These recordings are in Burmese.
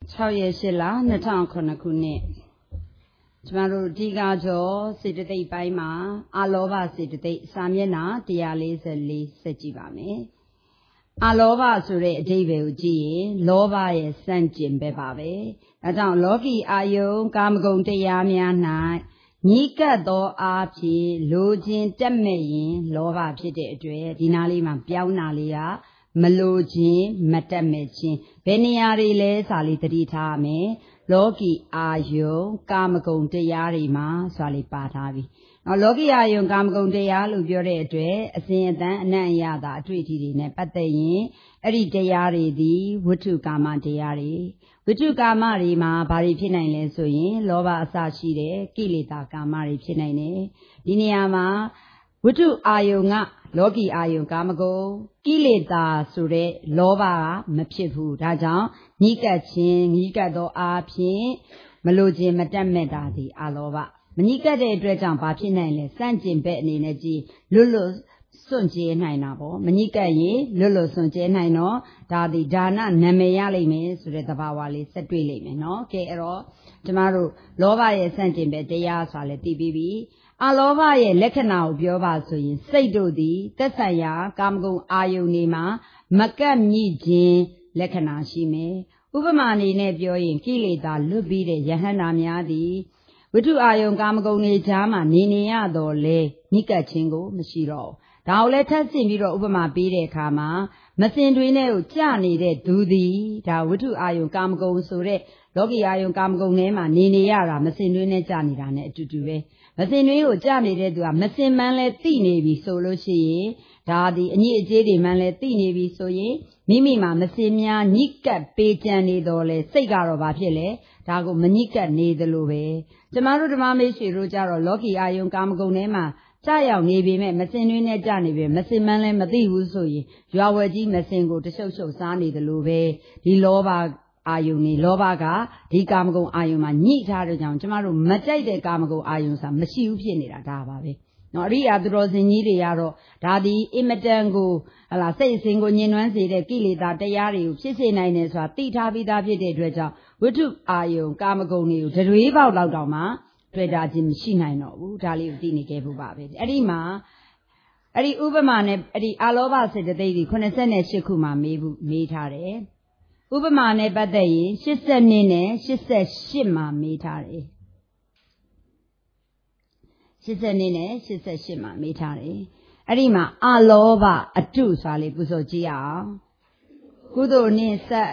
6ရက်8လ2009ခုနှစ်ကျမတို့ဒီကကျော်စေတသိက်ပိုင်းမှာအာလောဘစေတသိက်စာမျက်နှာ144ဆက်ကြည့်ပါမယ်အာလောဘဆိုတဲ့အဓိပ္ပာယ်ကိုကြည့်ရင်လောဘရဲ့စန့်ကျင်ဘက်ပါပဲဒါကြောင့်လောကီအာယုံကာမဂုဏ်တရားများ၌ညီကပ်သောအားဖြင့်လိုခြင်းတက်မဲ့ရင်လောဘဖြစ်တဲ့အတွက်ဒီနားလေးမှာပြောင်းတာလေးကမလိုခြင်းမတက်မဲ့ခြင်းဘယ်နေရာတွေလဲစာလေးသတိထားရမယ်လောကီအာယုံကာမဂုဏ်တရားတွေမှာစာလေးပါထားပြီနော်လောကီအာယုံကာမဂုဏ်တရားလို့ပြောတဲ့အတွက်အစဉ်အတန်းအနံ့အရသာအတွေ့အထိတွေနဲ့ပတ်သက်ရင်အဲ့ဒီတရားတွေဒီဝိတုကာမတရားတွေဝိတုကာမတွေမှာဘာတွေဖြစ်နိုင်လဲဆိုရင်လောဘအစရှိတဲ့ကိလေသာကာမတွေဖြစ်နိုင်တယ်ဒီနေရာမှာဝိတုအာယုံကလောကီအာယုံကာမဂုဏ်ကိလေသာဆိုတဲ့လောဘကမဖြစ်ဘူးဒါကြောင့်ညှိကပ်ခြင်းညှိကပ်သောအားဖြင့်မလိုခြင်းမတက်မဲ့တာဒီအာလောဘမညှိကပ်တဲ့အတွက်ကြောင့်ဘာဖြစ်နိုင်လဲစန့်ကျင်ဘက်အနေနဲ့ကြည်လွတ်လွတ်စွန့်ကြဲနိုင်တာပေါ့မညှိကပ်ရင်လွတ်လွတ်စွန့်ကြဲနိုင်တော့ဒါဒီဒါနနာမည်ရလိမ့်မယ်ဆိုတဲ့သဘာဝလေးဆက်တွေ့လိမ့်မယ်နော်ကဲအဲ့တော့ကျမတို့လောဘရဲ့စန့်ကျင်ဘက်တရားဆိုတာလည်းသိပြီးပြီအာလောဘရဲ့လက္ခဏာကိုပြောပါဆိုရင်စိတ်တို့သည်သက်ဆိုင်ရာကာမဂုဏ်အာယုန်တွေမှာမကပ်မြင့်ခြင်းလက္ခဏာရှိမယ်ဥပမာအနေနဲ့ပြောရင်ကိလေသာလွတ်ပြီးတဲ့ယဟန္တာများသည်ဝိတုအာယုန်ကာမဂုဏ်တွေကြားမှာနေရတော့လေညှိကပ်ခြင်းကိုမရှိတော့ဒါကိုလည်းထပ်ဆင့်ပြီးတော့ဥပမာပေးတဲ့အခါမှာမစင်တွင်းနဲ့ကိုကြနေတဲ့သူသည်ဒါဝိတုအာယုန်ကာမဂုဏ်ဆိုတဲ့လောကီအာယုန်ကာမဂုဏ်ထဲမှာနေရတာမစင်တွင်းနဲ့ကြနေတာနဲ့အတူတူပဲမစင်တွင်းကိုကြနေတဲ့သူကမစင်မှန်းလဲသိနေပြီဆိုလို့ရှိရင်ဒါဒီအညစ်အကြေးတွေမှန်းလဲသိနေပြီဆိုရင်မိမိမှာမစင်များညှိကပ်ပေးကြံနေတော့လဲစိတ်ကတော့ဘာဖြစ်လဲဒါကိုမညှိကပ်နေသလိုပဲကျမတို့ဓမ္မမေရှိတို့ကြတော့လောကီအာယုန်ကာမဂုဏ်ထဲမှာကြရောက်နေပြီမဲ့မစင်တွင်းနဲ့ကြနေပြီမစင်မှန်းလဲမသိဘူးဆိုရင်ရွာဝဲကြီးမစင်ကိုတရှုပ်ရှုပ်စားနေသလိုပဲဒီလောဘအာယုန်နေလောဘကဒီကာမဂုဏ်အာယုန်မှာညှိထားတဲ့ကြောင့်ကျမတို့မကြိုက်တဲ့ကာမဂုဏ်အာယုန်ဆိုတာမရှိဘူးဖြစ်နေတာဒါပါပဲနော်အရိယာသူတော်စင်ကြီးတွေကတော့ဒါဒီအင်မတန်ကိုဟလာစိတ်အစဉ်ကိုညှဉ်းနှွမ်းစေတဲ့ကိလေသာတရားတွေကိုဖြစ်စေနိုင်တယ်ဆိုတာသိထားပြီးသားဖြစ်တဲ့အတွက်ကြောင့်ဝိတုအာယုန်ကာမဂုဏ်တွေကိုတရွေးပေါက်လောက်တောင်မှတွေ့တာချင်းမရှိနိုင်တော့ဘူးဒါလေးကိုသိနေခဲ့ဖို့ပါပဲအဲ့ဒီမှာအဲ့ဒီဥပမာနဲ့အဲ့ဒီအာလောဘစေတသိက်ဒီ88ခုမှာမေးထားတယ်ဥပမာနဲ့ပတ်သက်ရင်82နဲ့88မှာမေးထားတယ်82နဲ့88မှာမေးထားတယ်အဲ့ဒီမှာအာလောဘအတုဆိုတာလေးပူဇော်ကြည့်အောင်ကုသိုလ်နှင့်ဆက်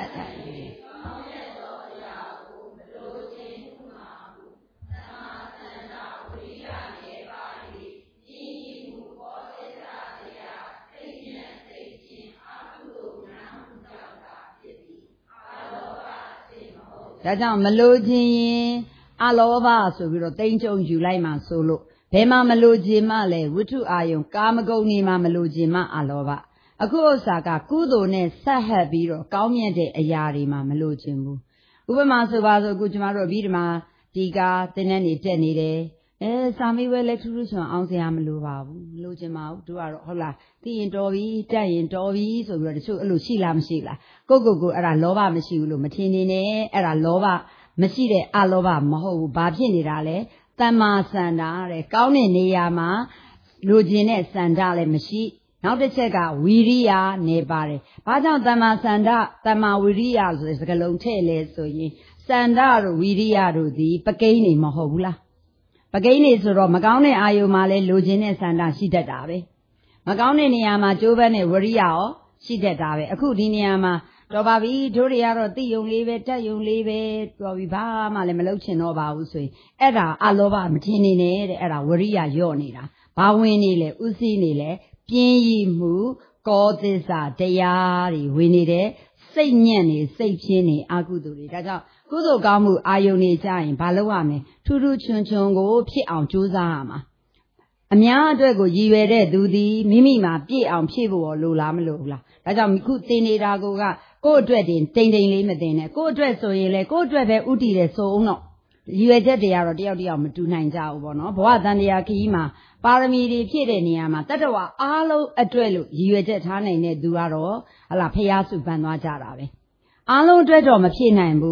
ဒါကြောင့်မလိုခြင်းရင်အာလောဘဆိုပြီးတော့တိမ့်ကြုံယူလိုက်မှဆိုလို့ဘယ်မှာမလိုခြင်းမှလဲဝိတုအာယုံကာမဂုဏ်နေမှာမလိုခြင်းမှအာလောဘအခုဥစ္စာကကုသိုလ်နဲ့ဆက်ဟပ်ပြီးတော့ကောင်းမြတ်တဲ့အရာတွေမှာမလိုခြင်းဘူးဥပမာဆိုပါဆိုအခုကျမတို့အပြီးဒီမှာဒီကားသင်္นานနေတက်နေတယ်စာမေးပွဲလက်ထူးထူးဆိုအောင်စရာမလိုပါဘူးမလိုချင်ပါဘူးတို့ကတော့ဟုတ်လားသိရင်တော်ပြီတက်ရင်တော်ပြီဆိုပြီးတော့တချို့အဲ့လိုရှိလားမရှိလားကိုအဲ့ဒါလောဘမရှိဘူးလို့မထင်နေနဲ့အဲ့ဒါလောဘမရှိတဲ့အလောဘမဟုတ်ဘူးဘာဖြစ်နေတာလဲတမ္မာစန္ဒာတဲ့ကောင်းတဲ့နေရာမှာလိုချင်တဲ့စန္ဒလည်းမရှိနောက်တစ်ချက်ကဝီရိယနေပါတယ်ဘာကြောင့်တမ္မာစန္ဒတမ္မာဝီရိယဆိုတဲ့စကားလုံးထည့်လဲဆိုရင်စန္ဒတို့ဝီရိယတို့ဒီပကိန်းနေမဟုတ်ဘူးလားပကိန်းနေဆိုတော့မကောင်းတဲ့အာယုံမှာလဲလိုချင်တဲ့စန္ဒရှိတတ်တာပဲမကောင်းတဲ့နေရာမှာကြိုးပမ်းတဲ့ဝရိယရောရှိတတ်တာပဲအခုဒီနေရာမှာတော်ပါပြီတို့တွေကတော့သိယုံလေးပဲတက်ယုံလေးပဲတော်ပြီဘာမှလည်းမလုပ်ချင်တော့ပါဘူးဆိုရင်အဲ့ဒါအလောဘမထင်နေနဲ့တဲ့အဲ့ဒါဝရိယညော့နေတာဘာဝင်နေလဲဥသိနေလဲပြင်းရည်မှုကောသစ္စာတရားတွေဝင်နေတဲ့စိတ်ညံ့နေစိတ်ပြင်းနေအကုသိုလ်တွေဒါကြောင့်ကုသိုလ်ကောင်းမှုအာယုန်နေကြရင်ဘာလုပ်ရမလဲထူးထူးချွန်ချွန်ကိုဖြစ်အောင်ကြိုးစားရမှာအများအတွက်ကိုရည်ရွယ်တဲ့သူသည်မိမိမှာပြည့်အောင်ဖြည့်ဖို့လိုလားမလိုဘူးလားဒါကြောင့်ခုသင်နေတာကိုယ့်အတွက်တင်တိမ်လေးမတင်နဲ့ကိုယ့်အတွက်ဆိုရင်လေကိုယ့်အတွက်ပဲဥတည်တယ်ဆိုအောင်တော့ရည်ရွယ်ချက်တွေကတော့တယောက်မတူနိုင်ကြဘူးပေါ့နော်ဘဝတန်တရားခရီးမှာပါရမီတွေဖြည့်တဲ့နေရာမှာတတ္တဝါအားလုံးအတွက်လို့ရည်ရွယ်ချက်ထားနိုင်တဲ့သူကတော့ဟလာဖျားစုပန်သွားကြတာပဲအားလုံးအတွက်တော့မဖြည့်နိုင်ဘူး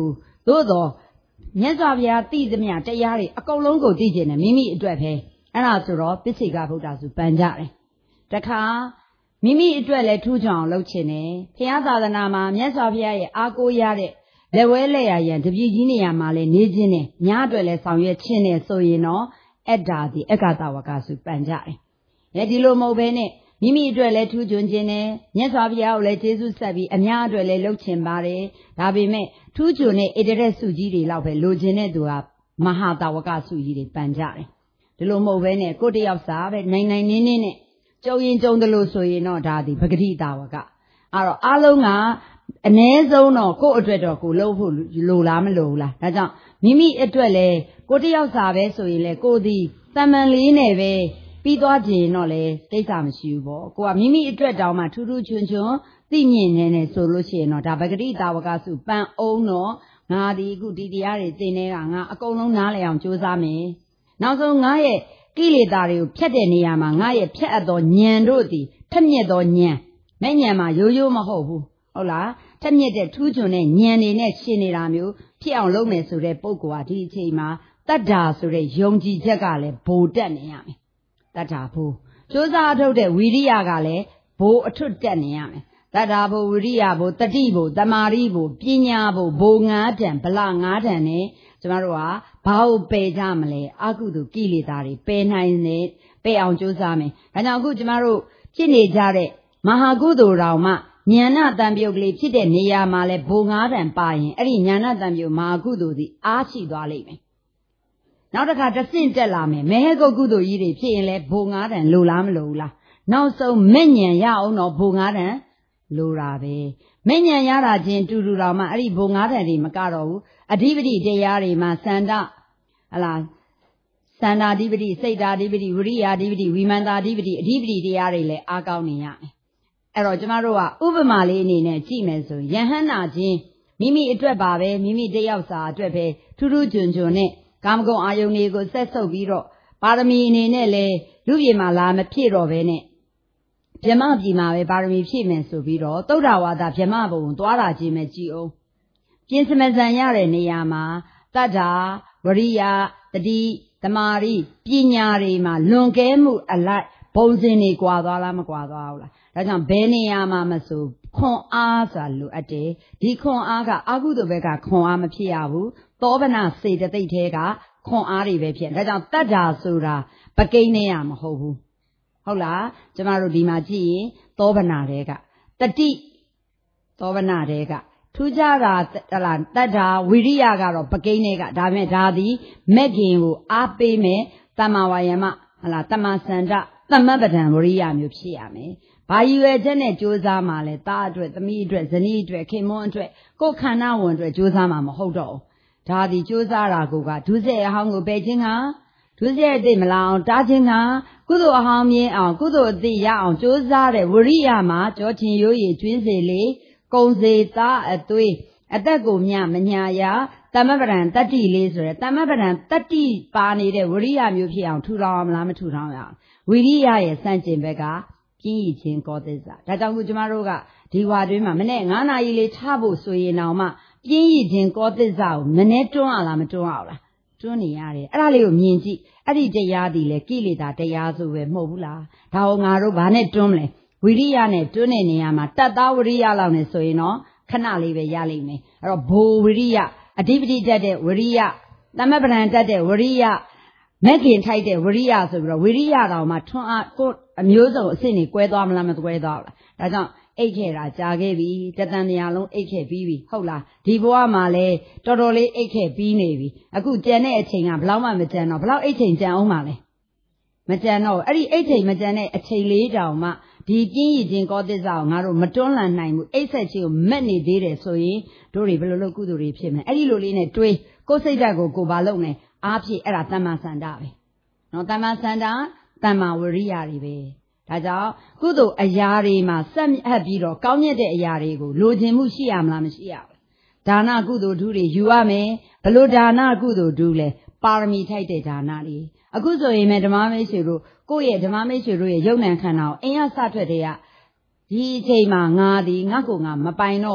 သို့တော့မြတ်စွာဘုရားသိသမျှတရားတွေအကုန်လုံးကိုသိကျင်တယ်မိမိအတွက်ပဲအဲ့ဒါဆိုတော့ပစ္စေကဗုဒ္ဓဆိုပန်ကြတယ်တခါမိမိအတွက်လည်းထူးချွန်အောင်လုပ်ချင်တယ်ဘုရားသာသနာမှာမြတ်စွာဘုရားရဲ့အားကိုးရတဲ့လက်ဝဲလက်ရရန်တပည့်ကြီးနေရာမှာလည်းနေခြင်းနဲ့ညာအတွက်လည်းဆောင်ရွက်ခြင်းနဲ့ဆိုရင်တော့အဲ့ဒါဒီအက္ခတဝကဆိုပန်ကြတယ်ဒီလိုမဟုတ်ဘဲနဲ့မိမိအတွက်လည်းထူးချွန်ခြင်းနဲ့မြတ်စွာဘုရားကိုလည်းကျေးဇူးဆက်ပြီးအများအတွက်လည်းလုပ်ချင်ပါတယ်ဒါပေမဲ့ထူးချွန်တဲ့ဣတရက်စုကြီးတွေလောက်ပဲလိုချင်တဲ့သူကမဟာတဝကစုကြီးတွေပန်ကြတယ်ဒီလိုမဟုတ်ဘဲနဲ့ကိုတယောက်စာပဲနိုင်နိုင်နင်းနင်းနဲ့ကြုံရင်ကြုံတယ်လို့ဆိုရင်တော့ဒါဒီပဂတိတဝကအဲ့တော့အားလုံးကအ ਨੇ ဆုံးတော့ကိုယ့်အတွက်တော့ကိုလုပ်ဖို့လိုလားမလိုဘူးလားဒါကြောင့်မိမိအတွက်လည်းကိုတယောက်စာပဲဆိုရင်လေကိုဒီတမန်လေးနဲ့ပဲပြီးသွားခြင်းတော့လေကိစ္စမရှိဘူးပေါ့ကိုကမိမိအတွက်တောင်မှထူးထူးချွန်ချွန်သိမြင်နေတယ်ဆိုလို့ရှိရင်တော့ဒါပဂတိတာဝကစုပန်အောင်တော့ငါဒီအခုဒီတရားတွေသင်နေတာငါအကုန်လုံးနားလည်အောင်ကြိုးစားမယ်နောက်ဆုံးငါရဲ့ကိလေသာတွေကိုဖြတ်တဲ့နေရာမှာငါရဲ့ဖြတ်အပ်သောဉာဏ်တို့သည်ထက်မြက်သောဉာဏ်မဲ့ဉာဏ်မှာရိုးရိုးမဟုတ်ဘူးဟုတ်လားထက်မြက်တဲ့ထူးချွန်တဲ့ဉာဏ်တွေနဲ့ရှင်းနေတာမျိုးဖြစ်အောင်လုပ်မယ်ဆိုတဲ့ပုဂ္ဂိုလ်ကဒီအချိန်မှာတတ္တာဆိုတဲ့ယုံကြည်ချက်ကလည်းဘိုလ်တက်နေရမယ်တတ္တာဘိုလ်ကြိုးစားအထုတ်တဲ့ဝိရိယကလည်းဘိုလ်အထွတ်တက်နေရမယ်တတ္တာဘိုလ်ဝိရိယဘိုလ်တတိဘိုလ်တမာရိဘိုလ်ပညာဘိုလ်ဘိုလ်9တန်ဗလ9တန်နဲ့ကျမတို့ကဘာကိုပယ်ကြမလဲအကုသိုလ်ကိလေသာတွေပယ်နိုင်နေပယ်အောင်ကြိုးစားမယ်ဒါကြောင့်အခုကျမတို့ဖြစ်နေကြတဲ့မဟာကုသိုလ်တော်မှဉာဏတံပြုတ်ကလေးဖြစ်တဲ့နေရာမှာလဲဘိုလ်9တန်ပါရင်အဲ့ဒီဉာဏတံပြုတ်မဟာကုသိုလ်သည်အားရှိသွားလိမ့်မယ်နောက်တစ်ခါတဆင့်တက်လာမယ်မေဟကုတ်ကုသိုလ်ကြီးတွေဖြစ်ရင်လဲဘိုလ်9တန်လိုလားမလိုဘူးလားနောက်ဆုံးမဲ့ဉဏ်ရအောင်တော့ဘိုလ်9တန်လိုတာပဲမဲ့ဉဏ်ရတာချင်းတူတူတော်မှအဲ့ဒီဘိုလ်9တန်တွေမကတော့ဘူးအဓိပတိတရားတွေမှာစန္ဒဟလားစန္ဒာဓိပတိစိတ်ဓာဓိပတိဝိရိယဓိပတိဝိမန္တာဓိပတိအဓိပတိတရားတွေလည်းအားကောင်းနေရမယ်အဲ့တော့ကျမတို့ကဥပမာလေးအနေနဲ့ကြည့်မယ်ဆိုယဟန္တာချင်းမိမိအတွက်ပါပဲမိမိတယောက်စာအတွက်ပဲထူးထူးချွန်ချွန်နဲ့ကာမဂုဏ်အာယုန်တွေကိုဆက်ဆုပ်ပြီးတော့ပါရမီအနေနဲ့လေလူပြေမှာလာမဖြစ်တော့ပဲနဲ့ဗြဟ္မပြည်မှာပဲပါရမီဖြည့်မယ်ဆိုပြီးတော့သုဒ္ဓဝါဒဗြဟ္မဘုံသွားတာချင်းပဲကြည်အောင်ပြင်စမဇန်ရတဲ့နေရာမှာတတ္ထာဝရိယတတိသမာဓိပညာတွေမှာလွန်ကဲမှုအလိုက်ဘုံစဉ်တွေကွာသွားလားမကွာသွားဘူးလားဒါကြောင့်ဘယ်နေရာမှာမဆိုခွန်အားဆိုတာလိုအပ်တယ်ဒီခွန်အားကအကုသိုလ်ဘက်ကခွန်အားမဖြစ်ရဘူးသောဗနာစေတသိက်ထဲကခွန်အားတွေပဲဖြစ်ဒါကြောင့်တတ္တာဆိုတာပကိန်းနေရမဟုတ်ဘူးဟုတ်လားကျမတို့ဒီမှာကြည့်ရင်သောဗနာတွေကတတိသောဗနာတွေကထူးခြားတာဟလားတတ္တာဝိရိယကတော့ပကိန်းတွေကဒါပေမဲ့ဒါသည်မက်ခင်ကိုအားပေးမဲ့တမ္မာဝါယမဟလားတမ္မာစန္ဒသမ္မပဒံဝရိယမျိုးဖြစ်ရမယ်ဘာယူရချက်နဲ့ကြိုးစားမှလဲသားအတွက်သမီးအတွက်ဇနီးအတွက်ခင်မွန်းအတွက်ကိုယ်ခန္ဓာဝင်အတွက်ကြိုးစားမှမဟုတ်တော့ဘူးဒါသည်ကြိုးစားတာကဒုစရိုက်အဟောင်းကိုပယ်ခြင်းကဒုစရိုက်အသိမလာအောင်တားခြင်းကကုသိုလ်အဟောင်းမြင်အောင်ကုသိုလ်အသိရအောင်ကြိုးစားတဲ့ဝရိယမှာကြောချင်ရိုးရည်ကျွင်းစေလေကုံစေသားအသွေးအသက်ကိုမြမညာရာတမ္မပဒံတတ္တိလေးဆိုရယ်တမ္မပဒံတတ္တိပါနေတဲ့ဝရိယမျိုးဖြစ်အောင်ထူထောင်အောင်မလားမထူထောင်ရအောင်ဝိရိယရဲ့စန့်ကျင်ဘက်ကပြင်းရခြင်းကောသစ္စာဒါကြောင့်ခုကျမတို့ကဒီဝါတွင်းမှာမနေ့9နာရီလေးထားဖို့ဆိုရင်တော့မှပြင်းရခြင်းကောသစ္စာကိုမနေ့တွန်းရလားမတွန်းအောင်လားတွန်းနေရတယ်အဲ့ဒါလေးကိုမြင်ကြည့်အဲ့ဒီတရားဒီလေကိလေသာတရားဆိုပဲမဟုတ်ဘူးလားဒါကိုငါတို့ဘာနဲ့တွန်းမလဲဝိရိယနဲ့တွန်းတဲ့နေရာမှာတတ္တဝိရိယလောက်နဲ့ဆိုရင်တော့ခဏလေးပဲရလိမ့်မယ်အဲ့တော့ဘိုလ်ဝိရိယအဓိပတိတတ်တဲ့ဝိရိယသမ္မပဒံတတ်တဲ့ဝိရိယမက်ခင်ထိုက်တဲ့ဝိရိယဆိုပြီးတော့ဝိရိယတော်မှာထွန်းအားကိုအမျိုးစုံအစ်စ်နေကွဲသွားမလားမကွဲသွားဘူးလားဒါကြောင့်အိတ်ခဲ့တာကြာခဲ့ပြီတတန်တရားလုံးအိတ်ခဲ့ပြီးပြီဟုတ်လားဒီဘဝမှာလဲတော်တော်လေးအိတ်ခဲ့ပြီးနေပြီအခုကြံတဲ့အချိန်ကဘလောက်မှမကြံတော့ဘလောက်အိတ်ချိန်ကြံအောင်ပါလဲမကြံတော့အဲ့ဒီအိတ်ချိန်မကြံတဲ့အချိန်လေးတောင်မှဒီပြင်းရည်ခြင်းကောသစ္စာကိုငါတို့မတွန်းလှန်နိုင်ဘူးအိတ်ဆက်ခြင်းကိုမက်နေသေးတယ်ဆိုရင်တို့တွေဘယ်လိုလုပ်ကုသိုလ်တွေဖြစ်မလဲအဲ့ဒီလိုလေးနဲ့တွေးကိုယ်စိတ်ဓာတ်ကိုဘာလုပ်လဲအားဖြင့်အဲ့ဒါတမ္မာစန္ဒပဲနော်တမ္မာစန္ဒတမ္မာဝရိယတွေပဲဒါကြောင့်ကုသိုလ်အရာတွေမှာစက်အပ်ပြီးတော့ကောင်းမြတ်တဲ့အရာတွေကိုလိုချင်မှုရှိရမလားမရှိရဘူးဒါနကုသိုလ်ဓုတွေယူရမယ်ဘလို့ဒါနကုသိုလ်ဓုလဲပါရမီထိုက်တဲ့ဒါနတွေအခုဆိုရင်ဓမ္မမိတ်ဆွေတို့ကိုယ့်ရဲ့ဓမ္မမိတ်ဆွေတို့ရဲ့ယုံနံခန္ဓာကိုအင်းရစထွက်တဲ့ကဒီအချိန်မှာငါသည်ငါ့ကိုငါမပိုင်တော့ဘူး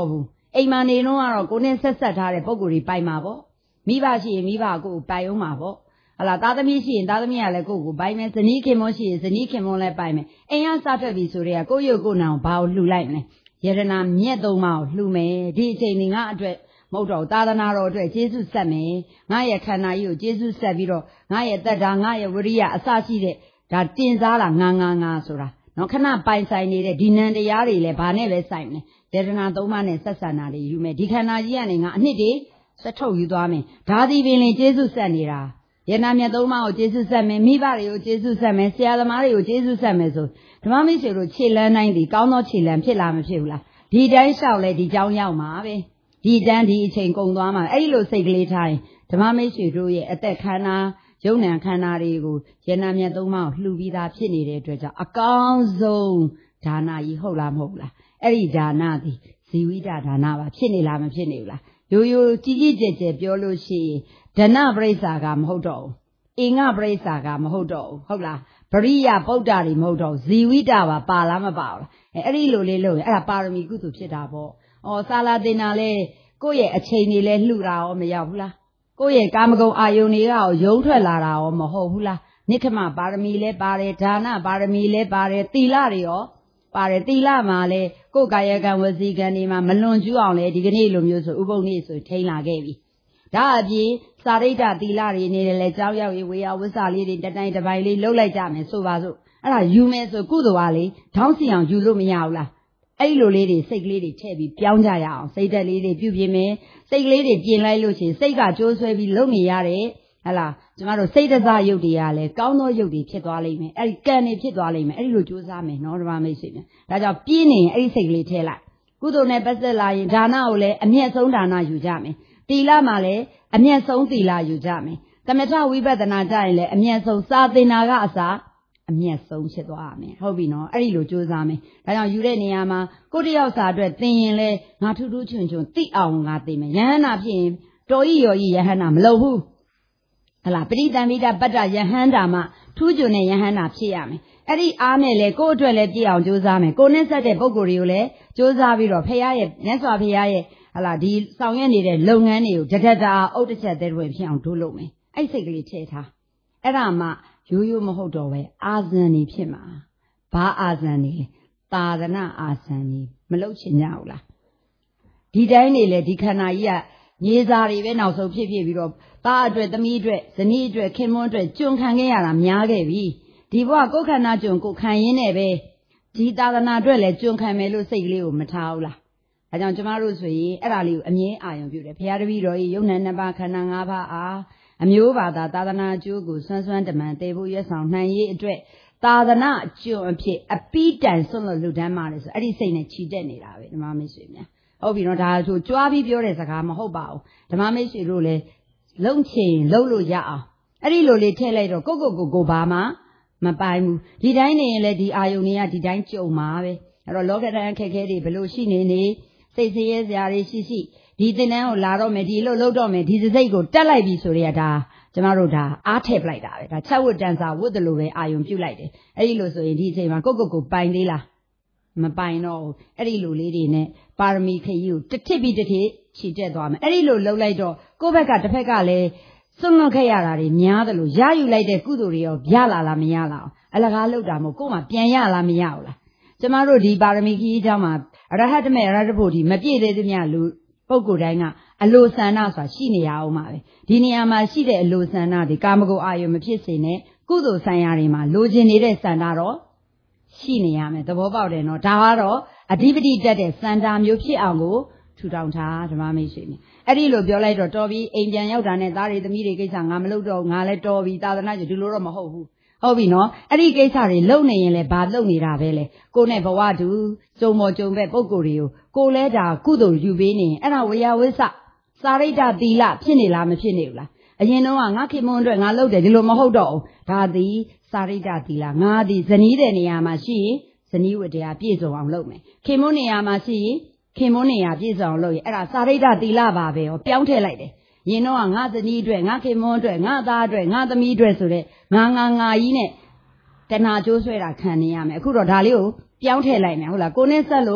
အိမ်မှာနေတော့ကတော့ကိုနဲ့ဆက်ဆက်ထားတဲ့ပုံကိုယ်ကြီးပိုင်မှာပေါ့မိဘရှိရင်မိဘကိုပိုင်အောင်မှာပေါ့ဟလာသားသမီးရှိရင်သားသမီးကလည်းကိုပိုင်မယ်ဇနီးခင်မွန်းရှိရင်ဇနီးခင်မွန်းလည်းပိုင်မယ်အိမ်ကစားထွက်ပြီဆိုတော့ကိုရုပ်ကိုနောင်ဘာကိုလှူလိုက်မလဲယရနာမြက်သုံးပါးကိုလှူမယ်ဒီအချိန်นี่ငါအတွက်မဟုတ်တော့သာသနာတော်အတွက်ကျေးဇူးဆက်မယ်ငါရဲ့ခန္ဓာကြီးကိုကျေးဇူးဆက်ပြီးတော့ငါရဲ့တတ္တာငါရဲ့ဝရိယအစရှိတဲ့ဒါတင်စားတာငါဆိုတာနော်ခဏပိုင်ဆိုင်နေတဲ့ဒီနံတရားတွေလည်းဘာနဲ့ပဲဆိုင်မလဲယရနာသုံးပါးနဲ့ဆက်ဆံတာတွေယူမယ်ဒီခန္ဓာကြီးကနေငါအနှစ်တွေဆက်ထုတ်ယူသွားမယ်ဒါဒီပင်လင်ကျေးဇူးဆက်နေတာယနာမြတ်သုံးပါးကိုကျေးဇူးဆက်မယ်မိဘတွေကိုကျေးဇူးဆက်မယ်ဆရာသမားတွေကိုကျေးဇူးဆက်မယ်ဆိုဓမ္မမိတ်ဆွေတို့ခြေလန်းတိုင်းဒီကောင်းသောခြေလန်းဖြစ်လားမဖြစ်ဘူးလားဒီတိုင်းလျှောက်လဲဒီကြောင်းရောက်မှာပဲဒီတန်းဒီအချိန်ကုန်သွားမှာအဲ့လိုစိတ်ကလေးထားရင်ဓမ္မမိတ်ဆွေတို့ရဲ့အသက်ခန္ဓာယုံ nant ခန္ဓာတွေကိုယနာမြတ်သုံးပါးကိုလှူပြီးသားဖြစ်နေတဲ့အတွက်ကြောင့်အကောင်းဆုံးဒါနကြီးဟုတ်လားမဟုတ်လားအဲ့ဒီဒါနသည်ဇီဝိတဒါနပါဖြစ်နေလားမဖြစ်နေဘူးလားရိုးရိုးကြီးကြီးကျယ်ကျယ်ပြောလို့ရှိရင်ဒနပရိစ္ဆာကမဟုတ်တော့ဘူးအင်္ဂပရိစ္ဆာကမဟုတ်တော့ဘူးဟုတ်လားပရိယဗုဒ္ဓတွေမဟုတ်တော့ဇီဝိတပါလားမပါဘူးလားအဲ့ဒီလိုလေးလုပ်ရင်အဲ့ဒါပါရမီကုသိုလ်ဖြစ်တာပေါ့ဩစာလာတင်တာလဲကိုယ့်ရဲ့အချိန်တွေလဲလှူတာရောမရောက်ဘူးလားကိုယ့်ရဲ့ကာမဂုဏ်အာယုန်တွေကရောရုံးထွက်လာတာရောမဟုတ်ဘူးလားနိက္ခမပါရမီလဲပါတယ်ဒါနပါရမီလဲပါတယ်သီလတွေရောပါတယ်သီလမှာလဲကိုယ်ကာယကံဝစီကံတွေမှာမလွန်ကျူးအောင်လဲဒီကနေ့လိုမျိုးဆိုဥပုံနေ့ဆိုထိန်းလာခဲ့ပြီဒါအပြင်စာရိတ္တသီလတွေနေတယ်လဲကြောက်ရောက်ရေးဝေယဝစ္စလေးတွေတတိုင်းတစ်ပိုင်းလေးလှုပ်လိုက်ကြမယ်ဆိုပါစို့အဲ့ဒါယူမယ်ဆိုကုသိုလ်ပါလေထောင်းစီအောင်ယူလို့မရဘူးလားအဲ့လိုလေးတွေစိတ်ကလေးတွေထည့်ပြီးပြောင်းကြရအောင်စိတ်သက်လေးတွေပြုပြင်မယ်စိတ်ကလေးတွေပြင်လိုက်လို့ရှိရင်စိတ်ကကြိုးဆွဲပြီးလုပ်နေရတယ်ဟဲ့လားကျမတို့စိတ်တစားရုပ်တွေကလည်းကောင်းသောရုပ်တွေဖြစ်သွားလိမ့်မယ်အဲ့ဒီကံတွေဖြစ်သွားလိမ့်မယ်အဲ့ဒီလိုကြိုးစားမယ်နော်ဓမ္မမိတ်ဆွေများဒါကြောင့်ပြင်းနေရင်အဲ့ဒီစိတ်ကလေးထည့်လိုက်ကုသိုလ်နဲ့ပတ်သက်လာရင်ဒါနကိုလည်းအမျက်ဆုံးဒါနယူကြမယ်သီလမှာလည်းအမျက်ဆုံးသီလယူကြမယ်သမထဝိပဿနာကြရင်လည်းအမျက်ဆုံးစာသင်တာကအစအမျက်ဆုံးဖြစ်သွားရမယ်ဟုတ်ပြီနော်အဲ့ဒီလိုကြိုးစားမယ်ဒါကြောင့်ယူတဲ့နေရာမှာကိုတယောက်စာအတွက်သင်ရင်လဲငါထူးထူးချွန်ချွန်သိအောင်ငါသိမယ်ယဟန္တာဖြစ်ရင်တော်ဤရော်ဤယဟန္တာမလုပ်ဘူးဟလာပရိသံမိတပတ္တယဟန္တာမှထူးချွန်တဲ့ယဟန္တာဖြစ်ရမယ်အဲ့ဒီအားနဲ့လေကိုယ့်အတွက်လည်းပြည့်အောင်ကြိုးစားမယ်ကိုနဲ့ဆက်တဲ့ပုံကိုယ်တွေကိုလည်းကြိုးစားပြီးတော့ဖရာရဲ့မြတ်စွာဘုရားရဲ့ဟလာဒီဆောင်ရွက်နေတဲ့လုပ်ငန်းတွေကိုတဒတာအုတ်တစ်ချက်သေးတွေဖြစ်အောင်ဒုလုပ်မယ်အဲ့စိတ်ကလေးထည့်ထားအဲ့ဒါမှရိုးရိုးမဟုတ်တော့ပဲအာဇန်နေဖြစ်မှာဘာအာဇန်နေလဲသာသနာအာဇန်နေမလုပ်ချင်ကြဘူးလားဒီတိုင်းနေလေဒီခန္ဓာကြီးကမြေစာတွေပဲနောက်ဆုံးဖြစ်ပြီးတော့သားအတွက်သမီးအတွက်ဇနီးအတွက်ခင်မွန်းအတွက်ကျွန်ခံခဲ့ရတာများခဲ့ပြီဒီဘဝကိုယ်ခန္ဓာကျွန်ကိုခံရင်းနဲ့ပဲဒီသာသနာအတွက်လည်းကျွန်ခံမယ်လို့စိတ်ကလေးကိုမထားဘူးလားဒါကြောင့်ကျမတို့ဆိုရင်အဲ့ဒါလေးကိုအမြဲအာရုံပြုတယ်ဘုရားတပည့်တော်ကြီးယုံ nant နှစ်ပါးခန္ဓာ၅ပါးအားအမျိုးဘာသာသာသနာအကျိုးကိုစွမ်းစွမ်းတမန်တည်ဖို့ရွတ်ဆောင်နိုင်ရေးအတွက်သာသနာအကျိုးအဖြစ်အပိတိုင်ဆွန့်လွတ်လူတန်းမှာလေဆိုအဲ့ဒီစိတ်နဲ့ခြိတက်နေတာပဲဓမ္မမိတ်ဆွေများဟုတ်ပြီနော်ဒါဆိုကြွားပြီးပြောတဲ့စကားမဟုတ်ပါဘူးဓမ္မမိတ်ဆွေတို့လည်းလုံချင်လုံလို့ရအောင်အဲ့ဒီလိုလေးထည့်လိုက်တော့ကိုဘာမှမပိုင်ဘူးဒီတိုင်းနေရင်လည်းဒီအာယုန်တွေကဒီတိုင်းကြုံမှာပဲအဲ့တော့လောကဓာတ်အခက်အခဲတွေဘလို့ရှိနေစိတ်ဆင်းရဲစရာတွေရှိဒီသင်္นานကိုလာတော့မယ်ဒီလိုလုပ်တော့မယ်ဒီစိတ်ကိုတက်လိုက်ပြီဆိုတော့ဒါကျမတို့ဒါအားထည့်ပလိုက်တာပဲဒါချက်ဝတ်တန်စာဝတ်တယ်လို့ပဲအာယုံပြုတ်လိုက်တယ်အဲ့ဒီလိုဆိုရင်ဒီအချိန်မှာကိုပိုင်သေးလားမပိုင်တော့ဘူးအဲ့ဒီလိုလေးတွေနဲ့ပါရမီခရီးကိုတစ်ထစ်ပြီးတစ်ထစ်ခြိတက်သွားမယ်အဲ့ဒီလိုလှုပ်လိုက်တော့ကိုယ့်ဘက်ကတစ်ဖက်ကလည်းစွန့်လွတ်ခဲ့ရတာတွေများတယ်လို့ရယူလိုက်တဲ့ကုသိုလ်တွေရောရလာလားမရလာအောင်အလကားလှုပ်တာမဟုတ်ကိုယ်မှပြန်ရလားမရဘူးလားကျမတို့ဒီပါရမီခရီးအကြောင်းမှာအရဟတမေအရဟတဖို့ဒီမပြည့်သေးသမျှလူပုဂ္ဂိုလ်တိုင်းကအလိုဆန္ဒဆိုတာရှိနေရအောင်ပါပဲဒီနေရာမှာရှိတဲ့အလိုဆန္ဒဒီကာမဂုဏ်အာယုံမဖြစ်စေနဲ့ကုသိုလ်ဆိုင်ရာတွေမှာလိုချင်နေတဲ့ဆန္ဒတော့ရှိနေရမယ်သဘောပေါက်တယ်နော်ဒါကတော့အဓိပတိတက်တဲ့ဆန္ဒမျိုးဖြစ်အောင်ကိုထူထောင်ထားဓမ္မမိတ်ဆွေများအဲ့ဒီလိုပြောလိုက်တော့တော်ပြီအိမ်ပြန်ရောက်တာနဲ့သားတွေသမီးတွေကိစ္စငါမလုပ်တော့ငါလည်းတော်ပြီသာသနာ့ကျဒီလိုတော့မဟုတ်ဘူးဟုတ်ပြီနော်အဲ့ဒီကိစ္စတွေလုံနေရင်လည်းဘာလုံနေတာပဲလေကိုနဲ့ဘဝတူကြုံပေါ်ကြုံပဲပုံကိုယ်တွေကိုလဲဒါကုသိုလ်ယူပေးနေအဲ့ဒါဝေယဝိစ္စစာရိတ္တသီလဖြစ်နေလားမဖြစ်နေဘူးလားအရင်တော့ငါခင်မွန်းအတွက်ငါလုပ်တယ်ဒီလိုမဟုတ်တော့ဘူးဒါသည်စာရိတ္တသီလငါသည်ဇနီးတဲ့နေရာမှာရှိရင်ဇနီးဝတ္တရားပြည့်စုံအောင်လုပ်မယ်ခင်မွန်းနေရာမှာရှိရင်ခင်မွန်းနေရာပြည့်စုံအောင်လုပ်ရင်အဲ့ဒါစာရိတ္တသီလပါပဲဟောပြောင်းထည့်လိုက်တယ်ရင်တော့ငါဇနီးအတွက်ငါခင်မွန်းအတွက်ငါသားအတွက်ငါသမီးအတွက်ဆိုတဲ့ငါကြီးနဲ့တဏှာကျိုးဆွဲတာခံနေရမယ်အခုတော့ဒါလေးကိုပြောင်းထည့်လိုက်မယ်ဟုတ်လားကိုနဲ့ဆက်လို့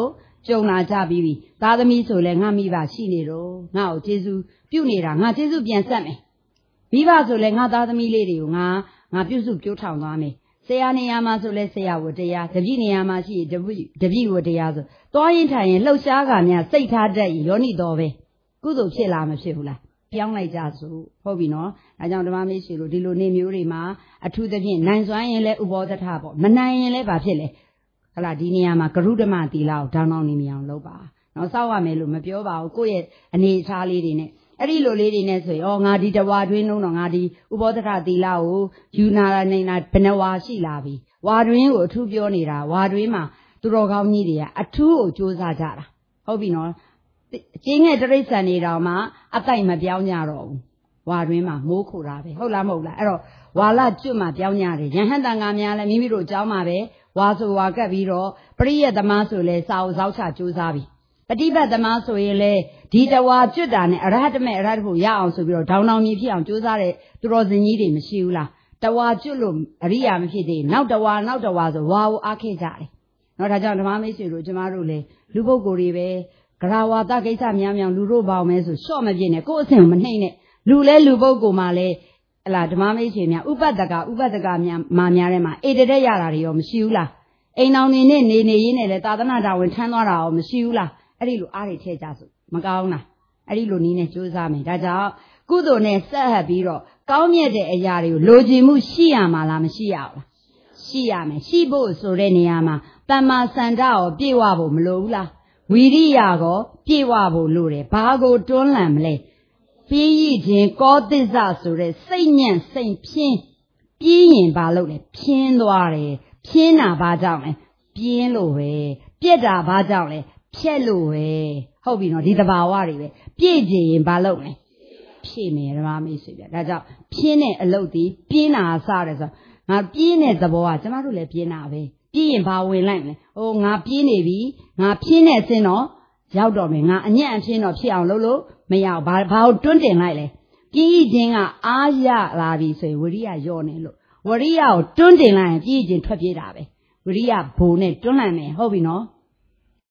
ကြုံလာကြပြီးပြီသားသမီးဆိုလဲငါမိဘရှိနေတော့ငါ့ကိုကျေးဇူးပြုနေတာငါကျေးဇူးပြန်ဆက်မယ်မိဘဆိုလဲငါသားသမီးလေးတွေကိုငါပြုစုပြောထောင်သွားမယ်ဆရာနေရာမှာဆိုလဲဆရာဝတရားတပည့်နေရာမှာရှိရင်တပည့်ဝတရားဆိုသွားရင်ထိုင်ရင်လှုပ်ရှားကများစိတ်ထားတတ်ရင်ယောနိတော်ပဲကုသိုလ်ဖြစ်လာမဖြစ်ဘူးလားပြောင်းလိုက်ကြစို့ဟုတ်ပြီနော်ဒါကြောင့်ဓမ္မမေးရှိလို့ဒီလိုနေမျိုးတွေမှာအထူးသဖြင့်နိုင်စွမ်းရင်လဲဥပောသထပေါ့မနိုင်ရင်လဲဘာဖြစ်လဲဟလာဒီနေရာမှာကရုဓမ္မသီလကိုဒေါင်းနေမြအောင်လုပ်ပါနော်စောက်ရမယ်လို့မပြောပါဘူးကိုယ့်ရဲ့အနေအထားလေးတွေနဲ့အဲ့ဒီလိုလေးတွေနဲ့ဆိုရင်ငါဒီတဝါတွင်းလုံးတော့ငါဒီဥပောသထသီလကိုယူနာနေတာဘယ်နှဝါရှိလာပြီဝါတွင်းကိုအထူးပြောနေတာဝါတွင်းမှာသူတော်ကောင်းကြီးတွေကအထူးကိုစူးစမ်းကြတာဟုတ်ပြီနော်ကျင်းငယ်တရိစ္ဆာန်တွေတောင်မှအတိုက်မပြောင်းကြတော့ဘူးဝါတွင်းမှာမိုးခိုတာပဲဟုတ်လားမဟုတ်လားအဲ့တော့ဝါလကျွတ်မှာပြောင်းကြတယ်ယဟန်တန်ဃာများလည်းမိမိတို့အကြောင်းမှာပဲဝါဆိုဝါကပ်ပြီးတော့ပရိယတ်သမားဆိုလဲစာအုပ်ဇောက်ချစူးစမ်းပြီးပฏิပတ်သမားဆိုရင်လေဒီတဝါကျွတ်တာနဲ့အရဟတမေအရဟတဖို့ရအောင်ဆိုပြီးတော့ဒေါင်းတောင်ကြီးဖြစ်အောင်ကြိုးစားတဲ့သူတော်စင်ကြီးတွေမရှိဘူးလားတဝါကျွတ်လို့အရိယာမဖြစ်သေးနောက်တဝါဆိုဝါကိုအားခဲ့ကြတယ်နော်ဒါကြောင့်ဓမ္မမိတ်ဆွေတို့ကျမတို့လေလူပုဂ္ဂိုလ်တွေပဲဂရဝါဒကိစ္စများများလူတို့ပေါင်းမဲဆိုရှော့မပြည့်နဲ့ကိုယ့်အဆင်မနှိမ့်နဲ့လူလဲလူပုဂ္ဂိုလ်မှလဲဟလာဓမ္မမိတ်ဆွေများဥပဒ္ဒကများများထဲမှာအေတတဲ့ရတာတွေရောမရှိဘူးလားအိမ်အောင်နေနဲ့နေရင်းနဲ့လဲသာသနာတော်ဝင်ထမ်းသွားတာရောမရှိဘူးလားအဲ့ဒီလိုအားတွေထည့်ကြစို့မကောင်းလားအဲ့ဒီလိုနည်းနဲ့ကြိုးစားမယ်ဒါကြောင့်ကုသိုလ်နဲ့ဆက်ဟပ်ပြီးတော့ကောင်းမြတ်တဲ့အရာတွေကိုလိုချင်မှုရှိရမှာလားမရှိရဘူးလားရှိရမယ်ရှိဖို့ဆိုတဲ့နေရာမှာတမ္မာစန္ဒရောပြည့်ဝဖို့မလိုဘူးလားဝီရိယကိုပြည့်ဝဖို့လိုတယ်ဘာကိုတွန်းလှန်မလဲပြီးရခြင်းကောသစ္စာဆိုတဲ့စိတ်ညံ့စိတ်ဖြင်းပြီးရင်ဘာလုပ်လဲဖြင်းသွားတယ်ဖြင်းတာဘာကြောင့်လဲပြင်းလို့ပဲပြက်တာဘာကြောင့်လဲဖြက်လို့ပဲဟုတ်ပြီနော်ဒီသဘာဝတွေပဲပြည့်ကြရင်ဘာလုပ်လဲဖြည့်မယ်ဓမ္မမိတ်ဆွေပြဒါကြောင့်ဖြင်းတဲ့အလုပ်ဒီပြင်းတာစတယ်ဆိုငါပြင်းတဲ့သဘောကကျမတို့လည်းပြင်းတာပဲပြင်းရင်ဘာဝင်လိုက်မလဲဟိုငါပြင်းနေပြီငါဖြင်းတဲ့အစင်းတော့ရောက်တော့မယ်ငါအညံ့အဖြင်းတော့ဖြစ်အောင်လုပ်လို့မရဘူးဘာကိုတွန်းတင်လိုက်လဲပြင်းခြင်းကအားရလာပြီဆိုရင်ဝိရိယယောနေလို့ဝိရိယကိုတွန်းတင်လိုက်ရင်ပြင်းခြင်းထွက်ပြေးတာပဲဝိရိယဘုံနဲ့တွန်းလှန်မယ်ဟုတ်ပြီနော်